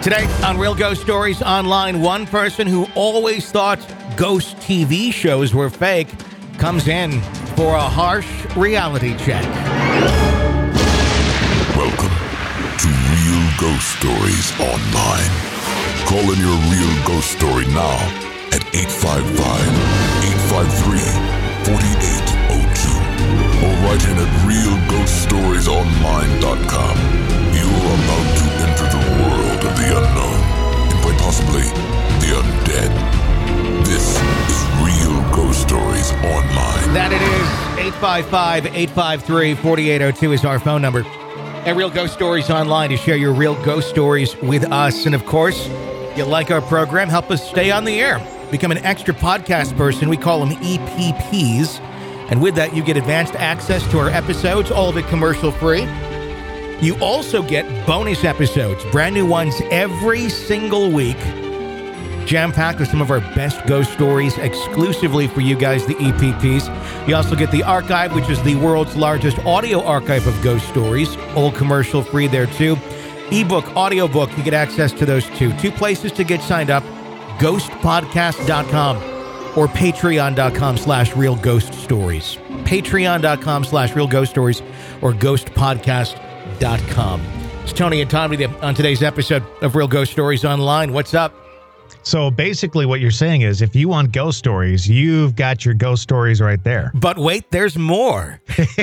Today on Real Ghost Stories Online, one person who always thought ghost TV shows were fake comes in for a harsh reality check. Welcome to Real Ghost Stories Online. Call in your real ghost story now at 855-853-4802 or write in at realghoststoriesonline.com. You are about to enter the world of the unknown and quite possibly the undead. This is Real Ghost Stories Online. That it is. 855-853-4802 is our phone number. At Real Ghost Stories Online to share your real ghost stories with us. And of course, if you like our program, help us stay on the air. Become an extra podcast person. We call them EPPs. And with that, you get advanced access to our episodes, all of it commercial free. You also get bonus episodes, brand new ones every single week, jam-packed with some of our best ghost stories exclusively for you guys, the EPPs. You also get the archive, which is the world's largest audio archive of ghost stories, all commercial free there too. Ebook, audiobook, you get access to those too. Two places to get signed up, ghostpodcast.com or patreon.com/realghoststories. Patreon.com/realghoststories or ghostpodcast.com. It's Tony and Tom with you on today's episode of Real Ghost Stories Online. What's up? So basically what you're saying is if you want ghost stories, you've got your ghost stories right there. But wait, there's more.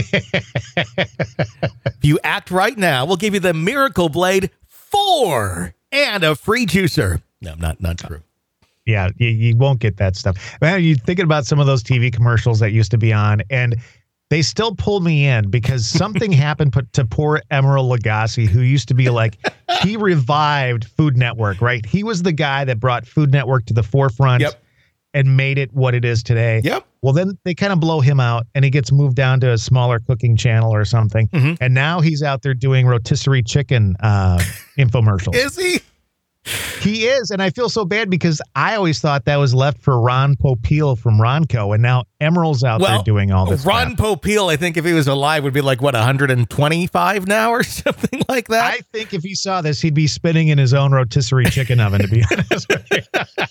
If you act right now, we'll give you the Miracle Blade 4 and a free juicer. No, not true. Yeah, you won't get that stuff. Man, you're thinking about some of those TV commercials that used to be on, and they still pull me in because something happened to poor Emeril Lagasse, who used to be like, he revived Food Network, right? He was the guy that brought Food Network to the forefront and made it what it is today. Yep. Well, then they kind of blow him out and he gets moved down to a smaller cooking channel or something. Mm-hmm. And now he's out there doing rotisserie chicken infomercials. Is he? He is, and I feel so bad because I always thought that was left for Ron Popeil from Ronco, and now Emeril's out there doing all this Ron Popeil, I think if he was alive, would be like, 125 now or something like that? I think if he saw this, he'd be spinning in his own rotisserie chicken oven, to be honest with you.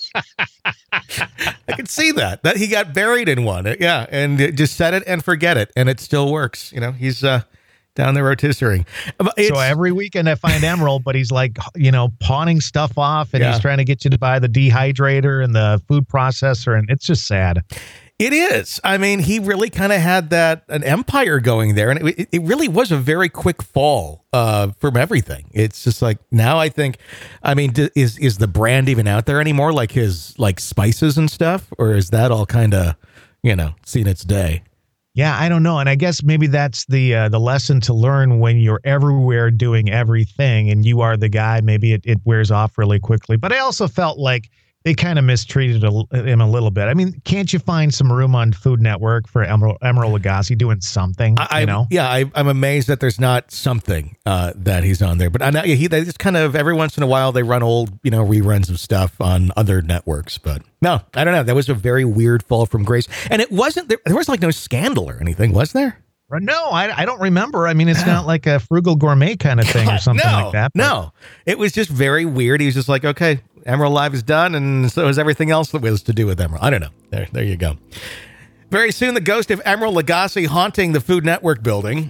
I can see that he got buried in one. Yeah, and just set it and forget it, and it still works. You know, he's down the rotisserie. So every weekend I find Emeril, but he's like, pawning stuff off and he's trying to get you to buy the dehydrator and the food processor. And it's just sad. It is. I mean, he really kind of had an empire going there. And it really was a very quick fall from everything. It's just like now I think, is the brand even out there anymore? Like his spices and stuff? Or is that all kind of, seen its day? Yeah, I don't know. And I guess maybe that's the lesson to learn when you're everywhere doing everything and you are the guy. Maybe it wears off really quickly. But I also felt like they kind of mistreated him a little bit. I mean, can't you find some room on Food Network for Emeril Lagasse doing something? Yeah, I'm amazed that there's not something that he's on there. But I know they just kind of every once in a while they run old reruns of stuff on other networks. But no, I don't know. That was a very weird fall from grace, and it wasn't there was like no scandal or anything, was there? No, I don't remember. I mean, it's not like a Frugal Gourmet kind of thing or something like that. But. No, it was just very weird. He was just like, okay, Emeril Live is done, and so is everything else that was to do with Emeril. I don't know. There you go. Very soon, the ghost of Emeril Lagasse haunting the Food Network building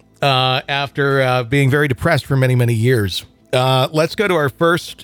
after being very depressed for many, many years. Let's go to our first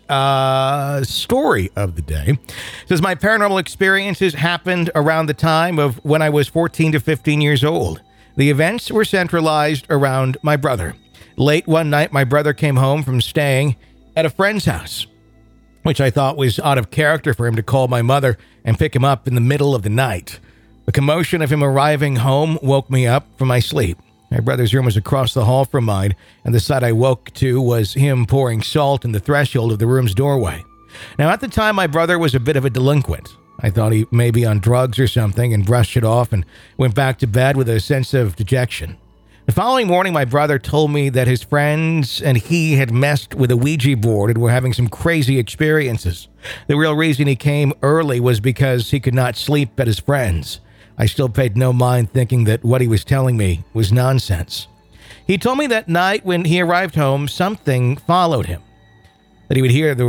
story of the day. It says, my paranormal experiences happened around the time of when I was 14 to 15 years old. The events were centralized around my brother. Late one night, my brother came home from staying at a friend's house, which I thought was out of character for him to call my mother and pick him up in the middle of the night. The commotion of him arriving home woke me up from my sleep. My brother's room was across the hall from mine, and the sight I woke to was him pouring salt in the threshold of the room's doorway. Now, at the time, my brother was a bit of a delinquent. I thought he may be on drugs or something and brushed it off and went back to bed with a sense of dejection. The following morning, my brother told me that his friends and he had messed with a Ouija board and were having some crazy experiences. The real reason he came early was because he could not sleep at his friends. I still paid no mind, thinking that what he was telling me was nonsense. He told me that night when he arrived home, something followed him, that he would hear the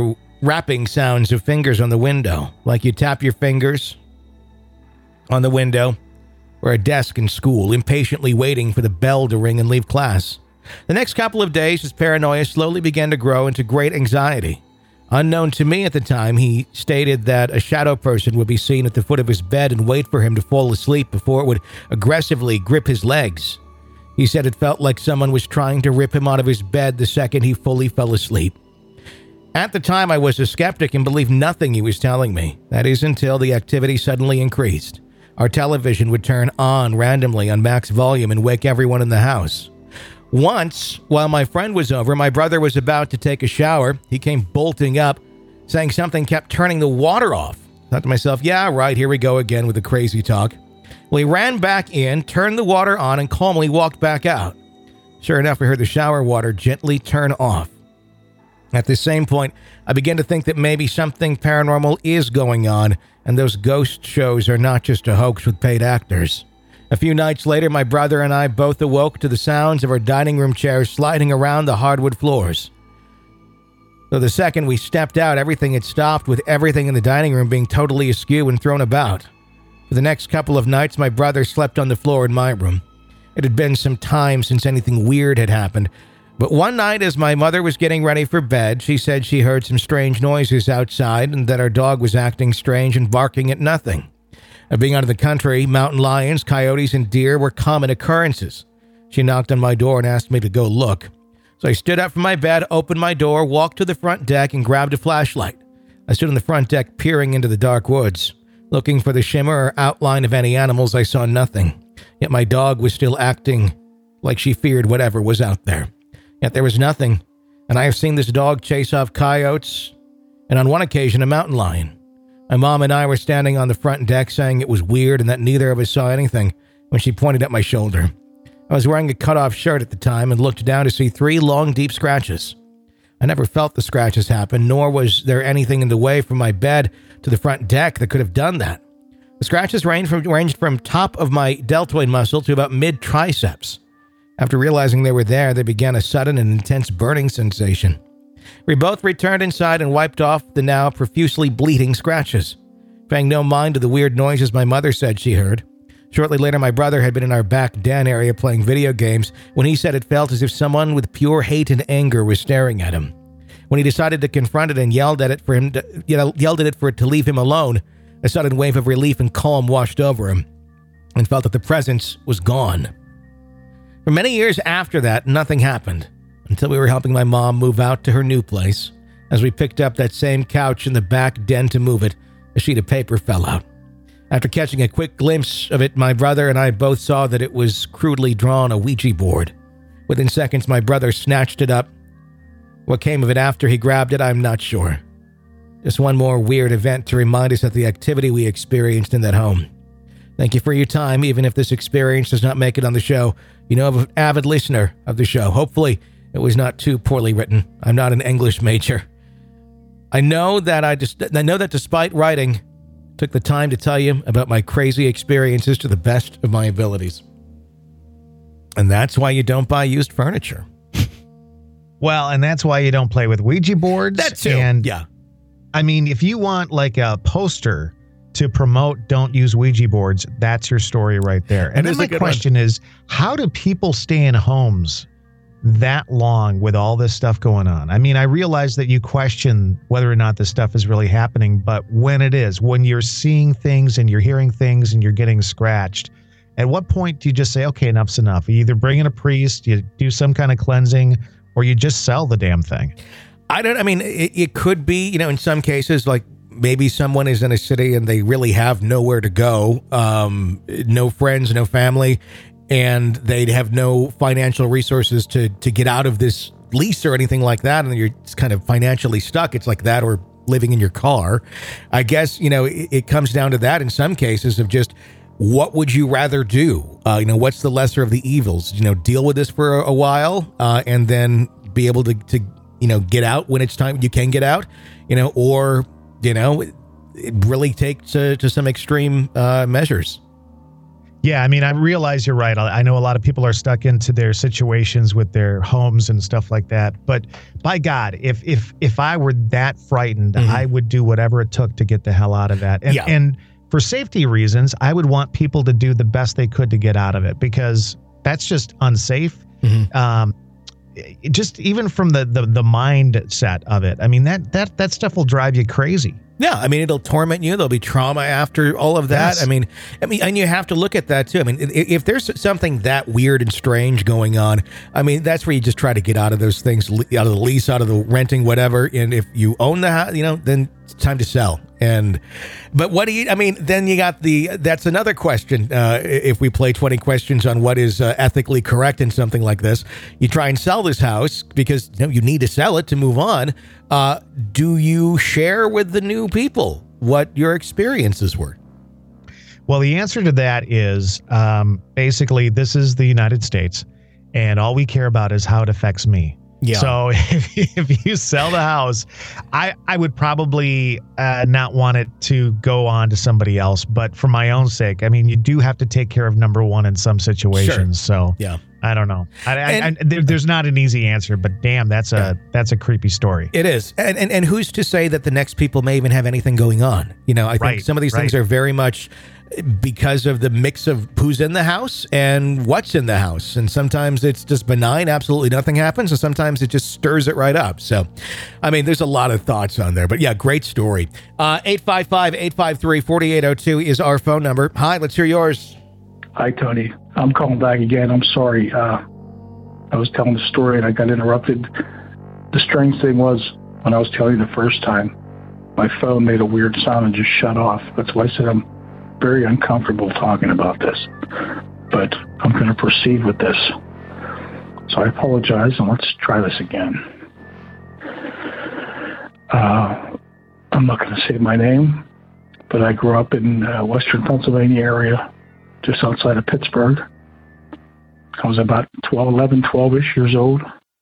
rapping sounds of fingers on the window, like you tap your fingers on the window or a desk in school, impatiently waiting for the bell to ring and leave class. The next couple of days, his paranoia slowly began to grow into great anxiety. Unknown to me at the time, he stated that a shadow person would be seen at the foot of his bed and wait for him to fall asleep before it would aggressively grip his legs. He said it felt like someone was trying to rip him out of his bed the second he fully fell asleep. At the time, I was a skeptic and believed nothing he was telling me. That is until the activity suddenly increased. Our television would turn on randomly on max volume and wake everyone in the house. Once, while my friend was over, my brother was about to take a shower. He came bolting up, saying something kept turning the water off. I thought to myself, yeah, right, here we go again with the crazy talk. Well, he ran back in, turned the water on, and calmly walked back out. Sure enough, we heard the shower water gently turn off. At the same point, I began to think that maybe something paranormal is going on, and those ghost shows are not just a hoax with paid actors. A few nights later, my brother and I both awoke to the sounds of our dining room chairs sliding around the hardwood floors. So the second we stepped out, everything had stopped, with everything in the dining room being totally askew and thrown about. For the next couple of nights, my brother slept on the floor in my room. It had been some time since anything weird had happened, but one night as my mother was getting ready for bed, she said she heard some strange noises outside and that our dog was acting strange and barking at nothing. Being out of the country, mountain lions, coyotes, and deer were common occurrences. She knocked on my door and asked me to go look. So I stood up from my bed, opened my door, walked to the front deck, and grabbed a flashlight. I stood on the front deck peering into the dark woods. Looking for the shimmer or outline of any animals, I saw nothing. Yet my dog was still acting like she feared whatever was out there. Yet there was nothing, and I have seen this dog chase off coyotes, and on one occasion a mountain lion. My mom and I were standing on the front deck saying it was weird and that neither of us saw anything when she pointed at my shoulder. I was wearing a cut-off shirt at the time and looked down to see 3 long, deep scratches. I never felt the scratches happen, nor was there anything in the way from my bed to the front deck that could have done that. The scratches ranged from top of my deltoid muscle to about mid-triceps. After realizing they were there, they began a sudden and intense burning sensation. We both returned inside and wiped off the now profusely bleeding scratches, paying no mind to the weird noises my mother said she heard. Shortly later, my brother had been in our back den area playing video games when he said it felt as if someone with pure hate and anger was staring at him. When he decided to confront it and yelled at it for it to leave him alone, a sudden wave of relief and calm washed over him, and felt that the presence was gone. For many years after that, nothing happened, until we were helping my mom move out to her new place. As we picked up that same couch in the back den to move it, a sheet of paper fell out. After catching a quick glimpse of it, my brother and I both saw that it was crudely drawn a Ouija board. Within seconds, my brother snatched it up. What came of it after he grabbed it, I'm not sure. Just one more weird event to remind us of the activity we experienced in that home. Thank you for your time, even if this experience does not make it on the show. You know of an avid listener of the show. Hopefully, it was not too poorly written. I'm not an English major. I know that despite writing, took the time to tell you about my crazy experiences to the best of my abilities. And that's why you don't buy used furniture. Well, and that's why you don't play with Ouija boards. That too. And yeah. I mean, if you want like a poster to promote don't use Ouija boards, that's your story right there. And then my question is, how do people stay in homes that long with all this stuff going on? I mean, I realize that you question whether or not this stuff is really happening, but when it is, when you're seeing things and you're hearing things and you're getting scratched, at what point do you just say, okay, enough's enough? You either bring in a priest, you do some kind of cleansing, or you just sell the damn thing? It could be, in some cases, like maybe someone is in a city and they really have nowhere to go, no friends, no family, and they'd have no financial resources to get out of this lease or anything like that, and you're kind of financially stuck. It's like that, or living in your car. I guess, it comes down to that in some cases of just, what would you rather do? What's the lesser of the evils? Deal with this for a while, and then be able to get out when it's time you can get out, or, it really take to some extreme measures. Yeah, I mean, I realize you're right. I know a lot of people are stuck into their situations with their homes and stuff like that. But by God, if I were that frightened, I would do whatever it took to get the hell out of that. And for safety reasons, I would want people to do the best they could to get out of it, because that's just unsafe. Just even from the mindset of it. I mean, that stuff will drive you crazy. Yeah, I mean, it'll torment you. There'll be trauma after all of that. Yes. I mean, and you have to look at that too. I mean, if there's something that weird and strange going on, I mean, that's where you just try to get out of those things, out of the lease, out of the renting, whatever. And if you own the house, then it's time to sell. But what do you, I mean, then you got that's another question. If we play 20 questions on what is ethically correct in something like this, you try and sell this house because you need to sell it to move on. Do you share with the new people what your experiences were? Well, the answer to that is basically this is the United States, and all we care about is how it affects me. Yeah. So if you sell the house, I would probably not want it to go on to somebody else. But for my own sake, I mean, you do have to take care of number one in some situations. Sure. So yeah. I don't know. There's not an easy answer, but damn, that's a creepy story. It is. And who's to say that the next people may even have anything going on? I think some of these things are very much because of the mix of who's in the house and what's in the house. And sometimes it's just benign, absolutely nothing happens. And sometimes it just stirs it right up. So, I mean, there's a lot of thoughts on there, but yeah, great story. 855-853-4802 is our phone number. Hi, let's hear yours. Hi, Tony. I'm calling back again. I'm sorry. I was telling the story and I got interrupted. The strange thing was, when I was telling you the first time, my phone made a weird sound and just shut off. That's why I said I'm very uncomfortable talking about this. But I'm going to proceed with this. So I apologize, and let's try this again. I'm not going to say my name, but I grew up in western Pennsylvania area, just outside of Pittsburgh. I was about 12-ish years old.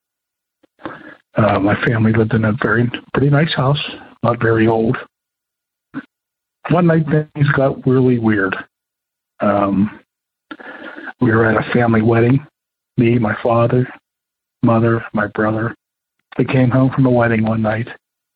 My family lived in a pretty nice house, not very old. One night things got really weird. We were at a family wedding. Me, my father, mother, my brother. We came home from a wedding one night,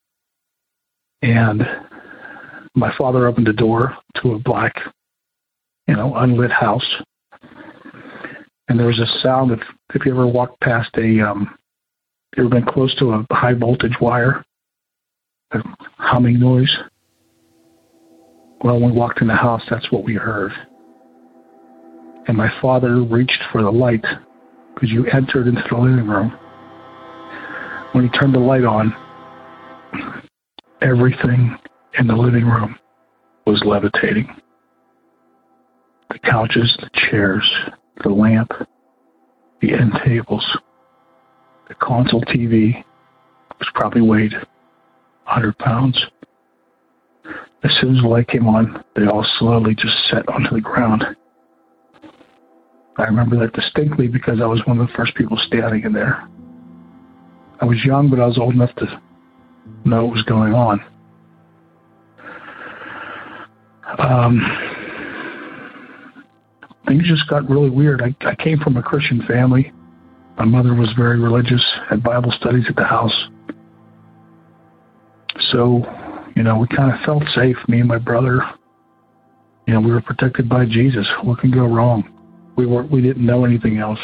and my father opened the door to a black, unlit house. And there was a sound, if you ever walked past you ever been close to a high voltage wire, a humming noise? Well, when we walked in the house, that's what we heard. And my father reached for the light, because you entered into the living room. When he turned the light on, everything in the living room was levitating. The couches, the chairs, the lamp, the end tables, the console TV, which probably weighed 100 pounds. As soon as the light came on, they all slowly just set onto the ground. I remember that distinctly because I was one of the first people standing in there. I was young, but I was old enough to know what was going on. Things just got really weird. I came from a Christian family. My mother was very religious, had Bible studies at the house. So, we kind of felt safe, me and my brother. We were protected by Jesus. What can go wrong? We didn't know anything else.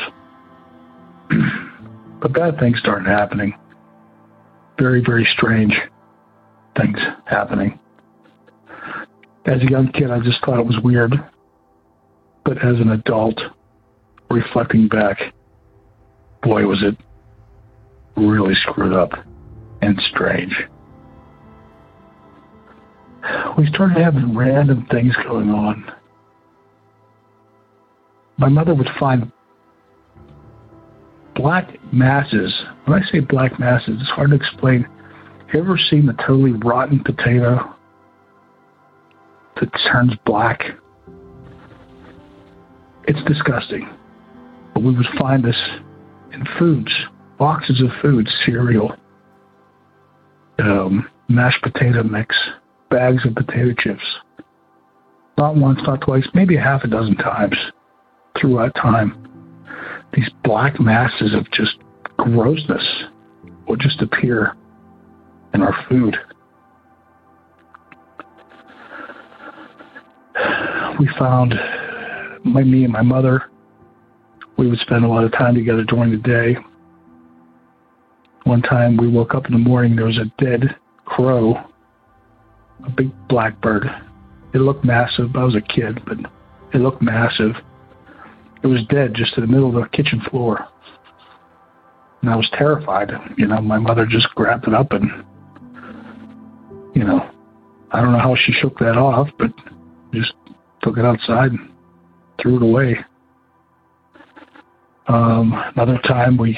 But bad things started happening. Very, very strange things happening. As a young kid, I just thought it was weird. But as an adult, reflecting back, boy, was it really screwed up and strange. We started having random things going on. My mother would find black masses. When I say black masses, it's hard to explain. Have you ever seen the totally rotten potato that turns black? It's disgusting. But we would find this in foods, boxes of food, cereal, mashed potato mix, bags of potato chips. Not once, not twice, maybe a half a dozen times throughout time. These black masses of just grossness would just appear in our food. We found, me and my mother, we would spend a lot of time together during the day. One time we woke up in the morning, there was a dead crow, a big black bird. It looked massive. I was a kid, but it looked massive. It was dead just in the middle of the kitchen floor. And I was terrified. My mother just grabbed it up and, I don't know how she shook that off, but just took it outside and threw it away. Another time me,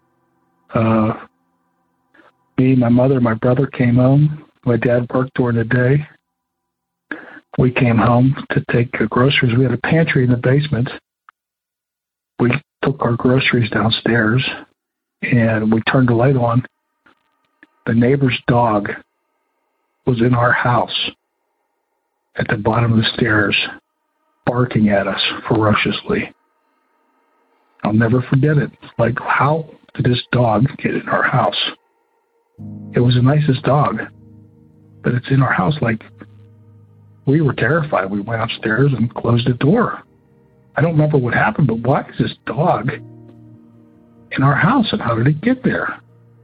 my mother, my brother came home. My dad worked during the day. We came home to take groceries. We had a pantry in the basement. We took our groceries downstairs and we turned the light on. The neighbor's dog was in our house at the bottom of the stairs, barking at us ferociously. I'll never forget it. Like, how did this dog get in our house? It was the nicest dog, but it's in our house. Like, we were terrified. We went upstairs and closed the door. I don't remember what happened, but why is this dog in our house, and how did it get there?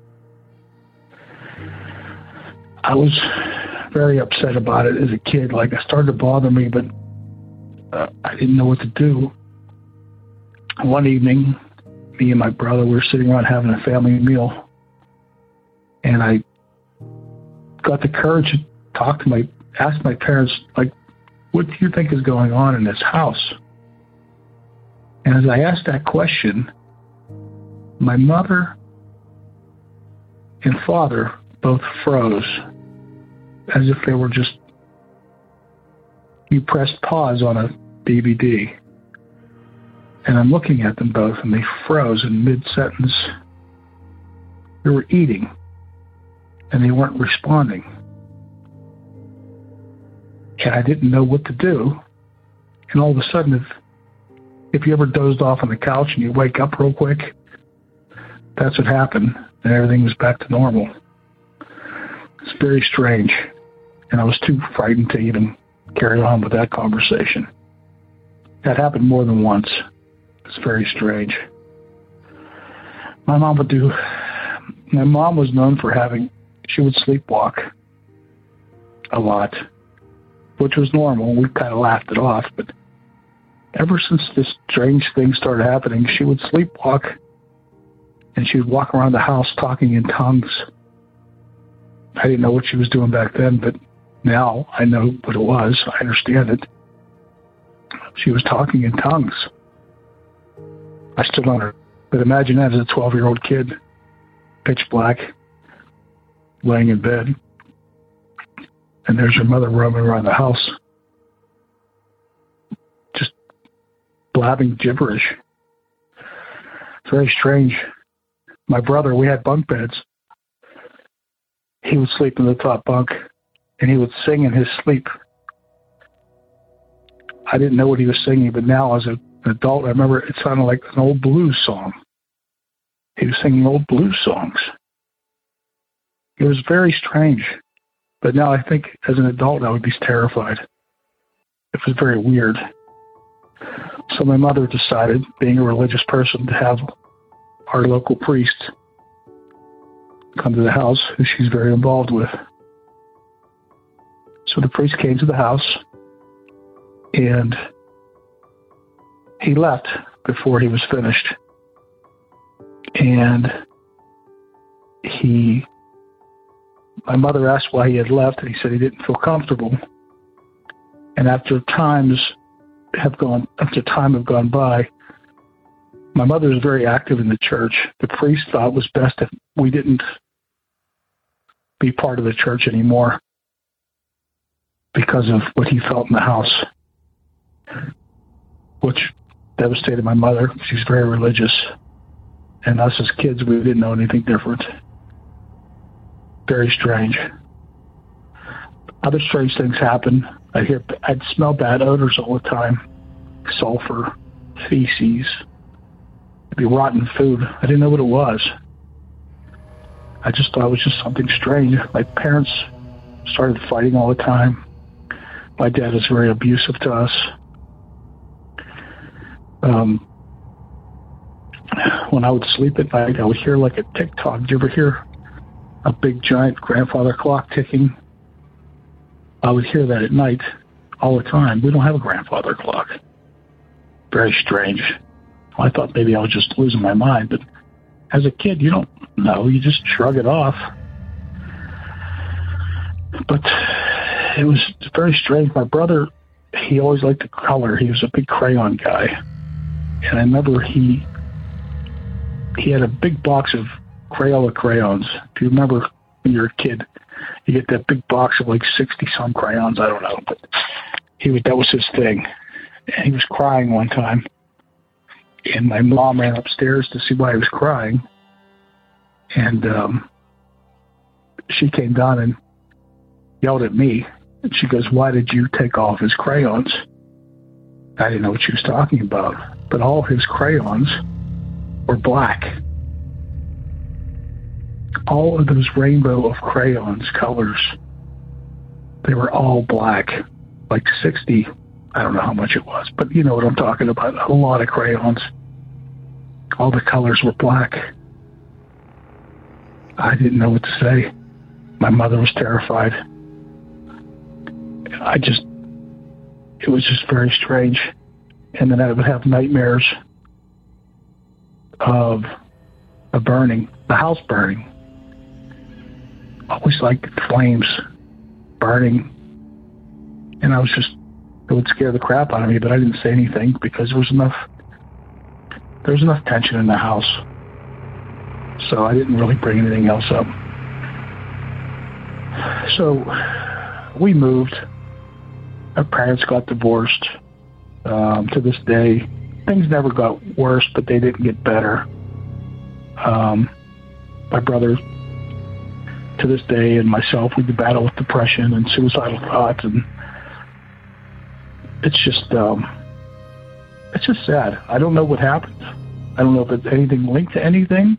I was very upset about it as a kid. Like, it started to bother me, but I didn't know what to do. One evening, me and my brother were sitting around having a family meal, and I got the courage to ask my parents, like, what do you think is going on in this house? And as I asked that question, my mother and father both froze, as if they were just, you pressed pause on a DVD. And I'm looking at them both, and they froze in mid-sentence. They were eating, and they weren't responding. And I didn't know what to do. And all of a sudden, if you ever dozed off on the couch and you wake up real quick, that's what happened, and everything was back to normal. It's very strange, and I was too frightened to even carry on with that conversation. That happened more than once. It's very strange. My mom was known for she would sleepwalk a lot, which was normal. We kind of laughed it off, but ever since this strange thing started happening, she would sleepwalk, and she would walk around the house talking in tongues. I didn't know what she was doing back then, but now I know what it was. I understand it. She was talking in tongues. I stood on her. But imagine that as a 12-year-old kid, pitch black, laying in bed, and there's your mother roaming around the house, just blabbing gibberish. It's very strange. My brother, we had bunk beds. He would sleep in the top bunk, and he would sing in his sleep. I didn't know what he was singing, but now as an adult, I remember it sounded like an old blues song. He was singing old blues songs. It was very strange. But now I think as an adult, I would be terrified. It was very weird. So my mother decided, being a religious person, to have our local priest come to the house, who she's very involved with. So the priest came to the house, and he left before he was finished. And my mother asked why he had left, and he said he didn't feel comfortable. And after time had gone by, my mother was very active in the church. The priest thought it was best if we didn't be part of the church anymore because of what he felt in the house, which devastated my mother. She's very religious. And us as kids, we didn't know anything different. Very strange. Other strange things happen. I'd smell bad odors all the time. Sulfur, feces. It'd be rotten food. I didn't know what it was. I just thought it was just something strange. My parents started fighting all the time. My dad was very abusive to us. When I would sleep at night, I would hear like a tick-tock. Did you ever hear a big, giant grandfather clock ticking? I would hear that at night all the time. We don't have a grandfather clock. Very strange. I thought maybe I was just losing my mind, but as a kid, you don't know. You just shrug it off. But it was very strange. My brother, he always liked to color. He was a big crayon guy. And I remember he had a big box of Crayola crayons. If you remember when you were a kid, you get that big box of like 60-some crayons. I don't know. But that was his thing. And he was crying one time. And my mom ran upstairs to see why he was crying. And she came down and yelled at me. And she goes, "Why did you take all of his crayons?" I didn't know what she was talking about. But all his crayons were black. All of those rainbow of crayons, colors, they were all black. Like 60, I don't know how much it was, but you know what I'm talking about. A lot of crayons. All the colors were black. I didn't know what to say. My mother was terrified. It was just very strange. And then I would have nightmares of a burning, the house burning. Always like flames burning. And it would scare the crap out of me, but I didn't say anything because there was enough tension in the house. So I didn't really bring anything else up. So we moved. Our parents got divorced. To this day, things never got worse, but they didn't get better. My brother, to this day, and myself, we battle with depression and suicidal thoughts, and it's just sad. I don't know what happened. I don't know if it's anything linked to anything.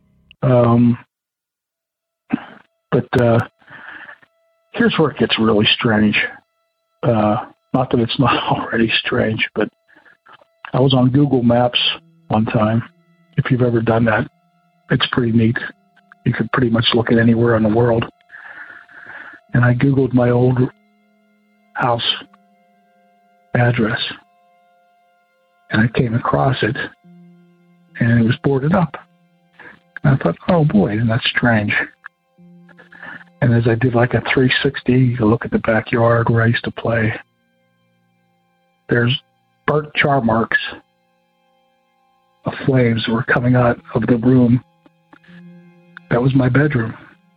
But here's where it gets really strange. Not that it's not already strange, but I was on Google Maps one time. If you've ever done that, it's pretty neat. You could pretty much look at anywhere in the world. And I Googled my old house address. And I came across it. And it was boarded up. And I thought, oh boy, isn't that strange? And as I did like a 360, you look at the backyard where I used to play. There's burnt char marks of flames that were coming out of the room. That was my bedroom.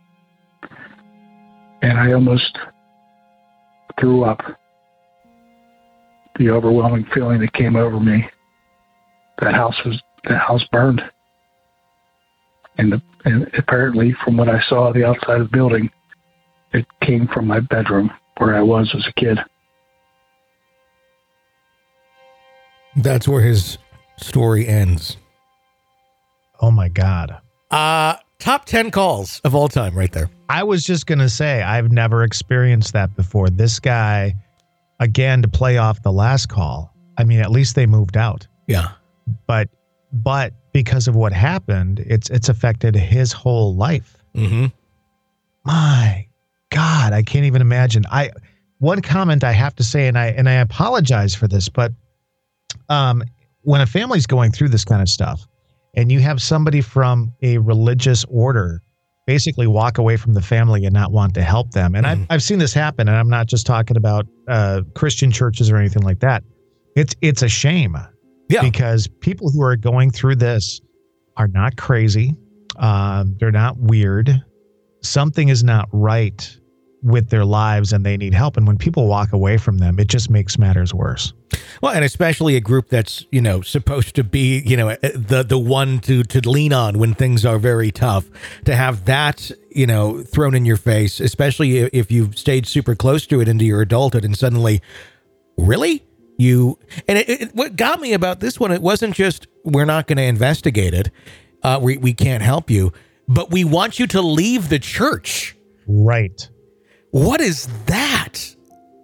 And I almost threw up. The overwhelming feeling that came over me. That house burned. And apparently, from what I saw the outside of the building, it came from my bedroom where I was as a kid. That's where his story ends. Oh, my God. Top 10 calls of all time right there. I was just going to say, I've never experienced that before. This guy, again, to play off the last call, I mean, at least they moved out. Yeah. But because of what happened, it's affected his whole life. Mm-hmm. My God, I can't even imagine. One comment I have to say, and I apologize for this, but when a family's going through this kind of stuff, and you have somebody from a religious order basically walk away from the family and not want to help them, and I've seen this happen, and I'm not just talking about Christian churches or anything like that. It's a shame. Yeah. Because people who are going through this are not crazy. They're not weird. Something is not right with their lives and they need help. And when people walk away from them, it just makes matters worse. Well, and especially a group that's, supposed to be, the one to lean on when things are very tough, to have that, thrown in your face, especially if you've stayed super close to it into your adulthood and suddenly, really? What got me about this one, it wasn't just, we're not going to investigate it. We can't help you, but we want you to leave the church. Right. What is that?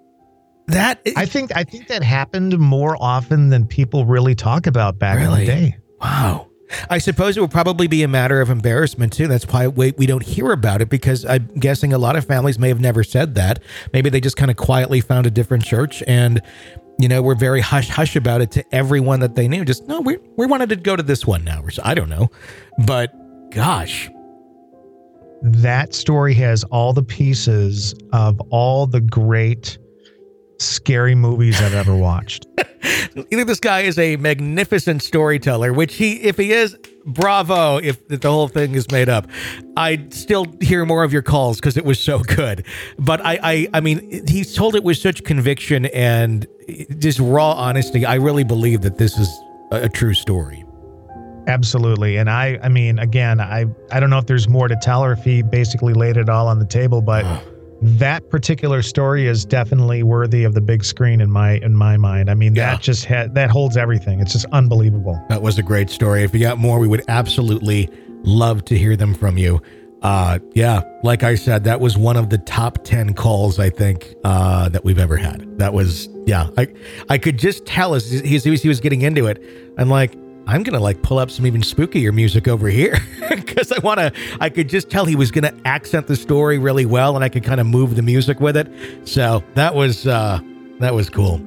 I think that happened more often than people really talk about back in the day. Wow. I suppose it would probably be a matter of embarrassment too. That's why we don't hear about it, because I'm guessing a lot of families may have never said that. Maybe they just kind of quietly found a different church and, were very hush about it to everyone that they knew. Just, no, we wanted to go to this one now. I don't know. But gosh. That story has all the pieces of all the great scary movies I've ever watched. Either this guy is a magnificent storyteller, which if he is, bravo. If the whole thing is made up, I'd still hear more of your calls because it was so good. But I mean, he's told it with such conviction and just raw honesty. I really believe that this is a true story. Absolutely. And I mean, again, I don't know if there's more to tell or if he basically laid it all on the table, but that particular story is definitely worthy of the big screen in my mind. I mean, that holds everything. It's just unbelievable. That was a great story. If you got more, we would absolutely love to hear them from you. Like I said, that was one of the top 10 calls, I think, that we've ever had. That was, I could just tell as he was getting into it. I'm like, I'm going to pull up some even spookier music over here because I could just tell he was going to accent the story really well and I could kind of move the music with it. So that was cool.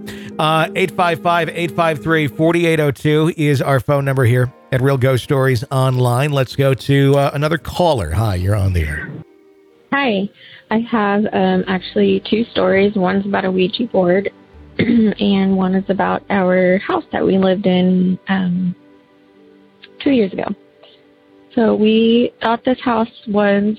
855-853-4802 is our phone number here at Real Ghost Stories Online. Let's go to another caller. Hi, you're on the air. Hi. I have actually two stories. One's about a Ouija board and one is about our house that we lived in 2 years ago. So we thought this house was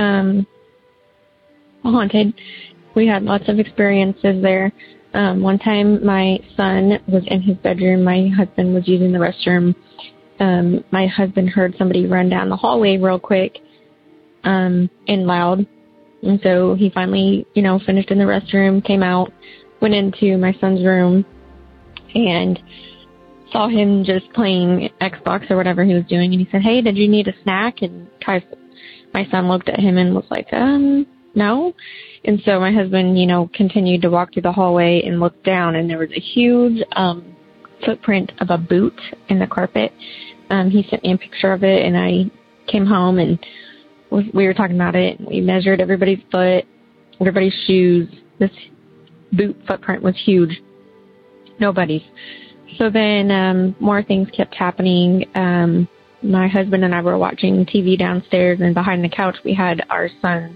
haunted. We had lots of experiences there. One time my son was in his bedroom. My husband was using the restroom. My husband heard somebody run down the hallway real quick and loud. And so he finally, finished in the restroom, came out, went into my son's room, and saw him just playing Xbox or whatever he was doing. And he said, "Hey, did you need a snack?" And my son looked at him and was like, no. And so my husband, continued to walk through the hallway and looked down, and there was a huge footprint of a boot in the carpet. He sent me a picture of it, and I came home and we were talking about it. We measured everybody's foot, everybody's shoes. This boot footprint was huge. Nobody's. So then more things kept happening. My husband and I were watching TV downstairs, and behind the couch we had our son's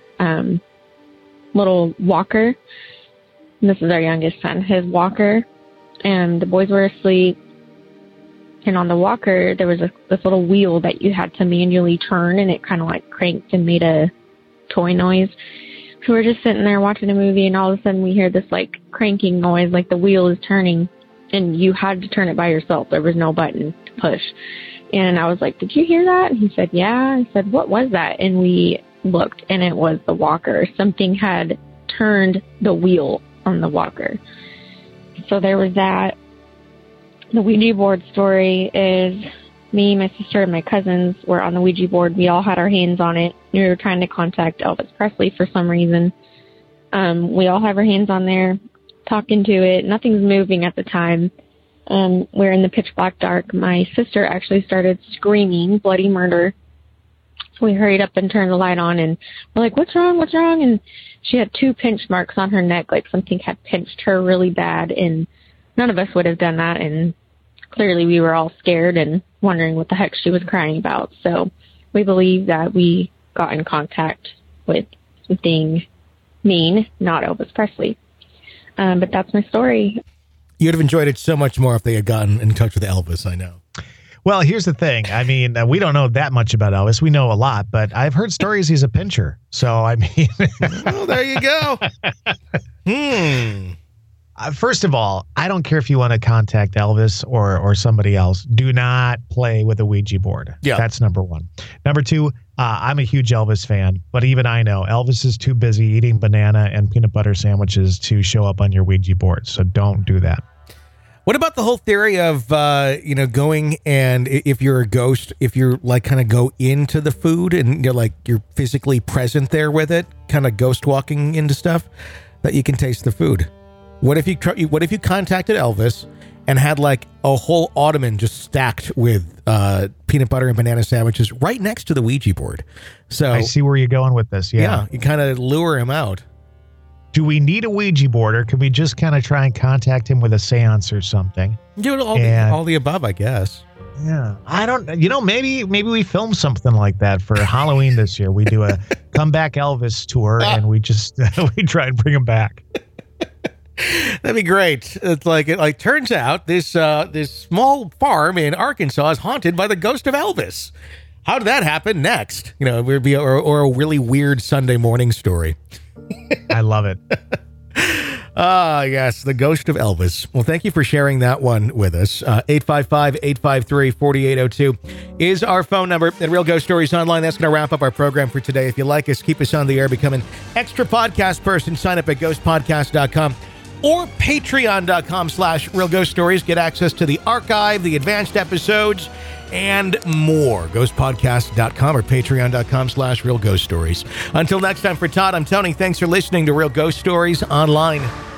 little walker. And this is our youngest son, his walker. And the boys were asleep. And on the walker, there was this little wheel that you had to manually turn, and it kind of cranked and made a toy noise. So we're just sitting there watching a movie, and all of a sudden we hear this cranking noise, like the wheel is turning, and you had to turn it by yourself. There was no button to push. And I was like, "Did you hear that?" And he said, "Yeah." I said, "What was that?" And we looked, and it was the walker. Something had turned the wheel on the walker. So there was that. The Ouija board story is me, my sister, and my cousins were on the Ouija board. We all had our hands on it. We were trying to contact Elvis Presley for some reason. We all have our hands on there, talking to it. Nothing's moving at the time. We're in the pitch black dark. My sister actually started screaming bloody murder. So we hurried up and turned the light on, and we're like, "What's wrong? What's wrong?" And she had 2 pinch marks on her neck, like something had pinched her really bad, and none of us would have done that. And clearly we were all scared and wondering what the heck she was crying about. So we believe that we got in contact with something mean, not Elvis Presley. But that's my story. You'd have enjoyed it so much more if they had gotten in touch with Elvis, I know. Well, here's the thing. I mean, we don't know that much about Elvis. We know a lot, but I've heard stories he's a pincher. So, I mean. Well, there you go. First of all, I don't care if you want to contact Elvis or somebody else. Do not play with a Ouija board. Yeah. That's number one. Number two, I'm a huge Elvis fan, but even I know Elvis is too busy eating banana and peanut butter sandwiches to show up on your Ouija board. So don't do that. What about the whole theory of, going and if you're a ghost, if you're like kind of go into the food and you're physically present there with it, kind of ghost walking into stuff, that you can taste the food? What if you contacted Elvis and had like a whole ottoman just stacked with peanut butter and banana sandwiches right next to the Ouija board? So I see where you're going with this. Yeah. You kind of lure him out. Do we need a Ouija board, or can we just kind of try and contact him with a seance or something? Do all the above, I guess. Yeah. I don't, maybe we film something like that for Halloween this year. We do a Comeback Elvis tour and we just, we try and bring him back. That'd be great. It's like turns out this small farm in Arkansas is haunted by the ghost of Elvis. How did that happen? Next, it would be or a really weird Sunday morning story. I love it. Yes, the ghost of Elvis. Well, thank you for sharing that one with us. 855-853-4802 is our phone number at Real Ghost Stories Online. That's going to wrap up our program for today. If you like us, keep us on the air, become an extra podcast person. Sign up at ghostpodcast.com or patreon.com/Real Ghost Stories. Get access to the archive, the advanced episodes, and more. Ghostpodcast.com or patreon.com/Real Ghost Stories. Until next time, for Todd, I'm Tony. Thanks for listening to Real Ghost Stories Online.